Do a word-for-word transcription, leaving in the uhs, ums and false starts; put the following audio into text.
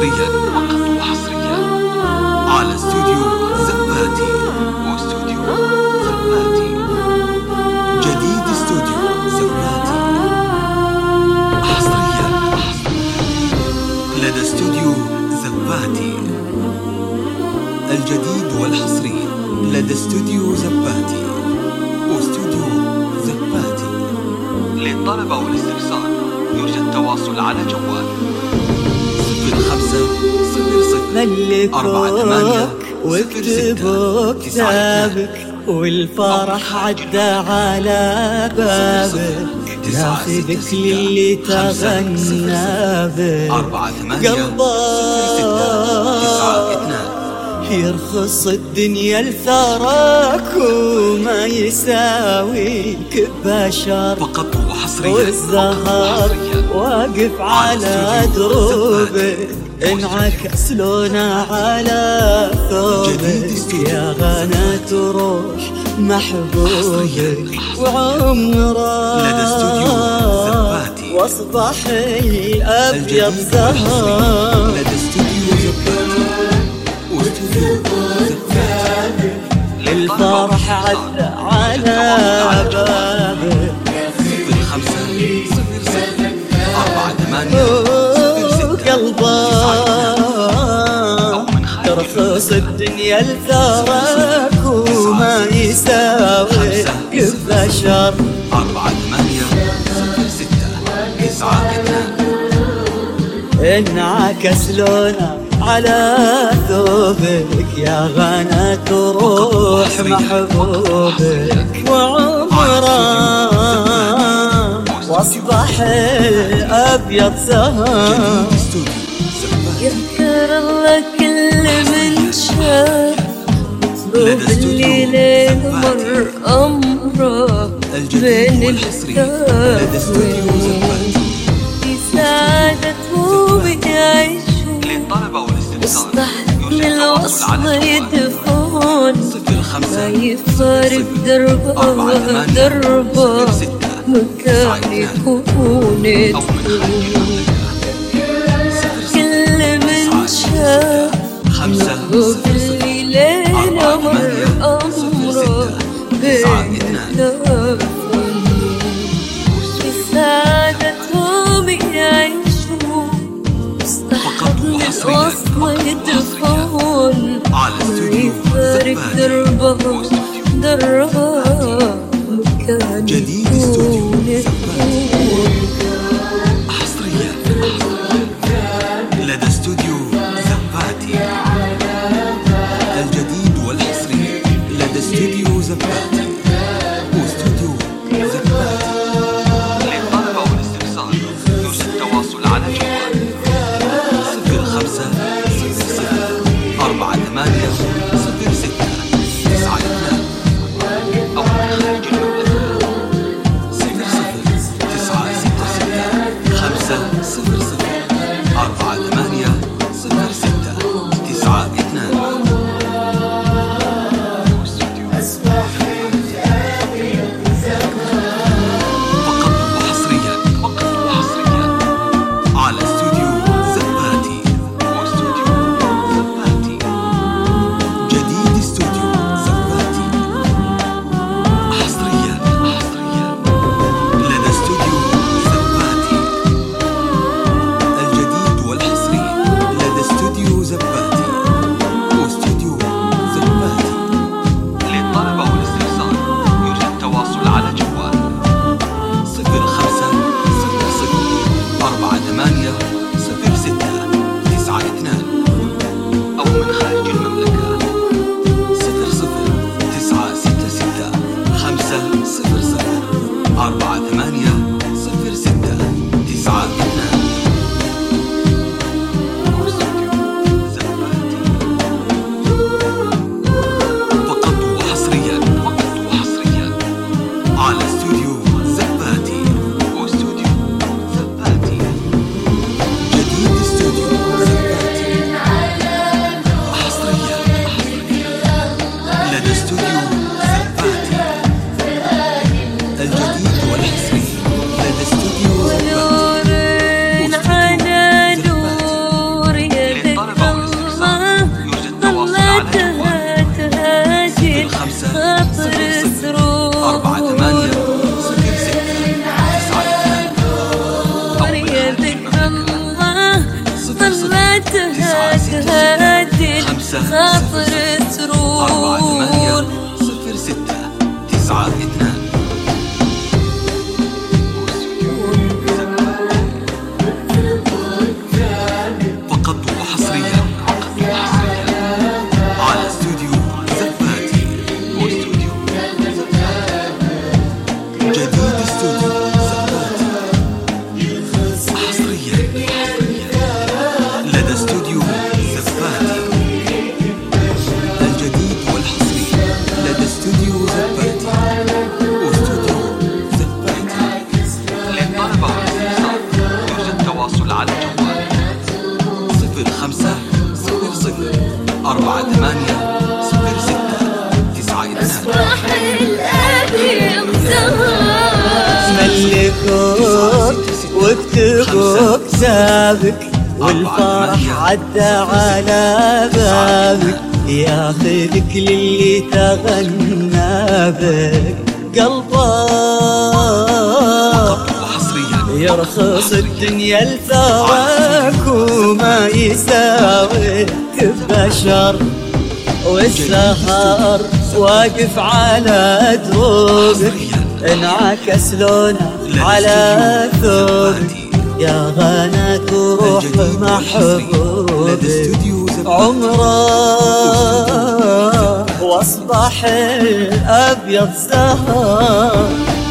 حصريا فقط وحصريا على استوديو زباتي واستوديو زباتي. جديد استوديو زباتي حصريا لدى استوديو زباتي. الجديد والحصري لدى استوديو زباتي واستوديو زباتي. للطلب والاستفسار يرجى التواصل على جوال صفر خمسة صفر صفر أربعة ثمانية صفر ستة كتابك والفرح عدى على بابك، ناخذك للي تغنى بك قلبك يرخص الدنيا لثراك وما يساويك بشر فقط وحصريا. والزهر واقف على دروبك انعكس لونه على ثوبك يا غنى تروح محبوبك وعمره لدى استوديو زباتي واصبح الابيض زهر. لدى استوديو زباتي للفرح عدى على بابك صفر خمسة صفر صفر أربعة ثمانية قلبك ترخص الدنيا لثراك وما يساوي بشر. أربعة ثمانية صفر ستة تسعة اثنان انعكس لونه على ثوبك يا غنى تروح محبوبك وعمره واصبح الابيض زهر. يذكر الله كل من شاف باللي ليل مر امره بين الثاني سعادته بيعيش واستحمل الوصل يدفون ما يفارق دربه دربه مكان يكون كل من شاف له بالليل مر أمره بين الثاني سعادتهم يعيشون مستحب الوصل يدفون ويفارق دربه دربه مكان يكون حصريا لدى استوديو زباتي. الجديد والحصري لدى استوديو زباتي واستوديو خاطر ترون. صفر ستة تسعة اثنان. فقط وحصريا على استوديو زفاتي واستوديو جديد. استوديو زفاتي حصريا لدى استوديو زفاتي. الجديد والحصري لدى استوديو زفاتي واستوديو زفاتي. للطلبة يوجد تواصل على الجوال صفر خمسة صفر صفر أربعة ثمانية صفر ستة تسعة اثنان. أصبح الأبيض زهر ملكوك واكتبوا كتابك والفرح عدى على بابك، ياخذك للي تغنى بك قلبك. يرخص الدنيا الفراق وما يساويك بشر، والسهر واقف على دروبك انعكس لونه على ثوبك، يا غناك روح محبوبك عمره واصبح الابيض زهر.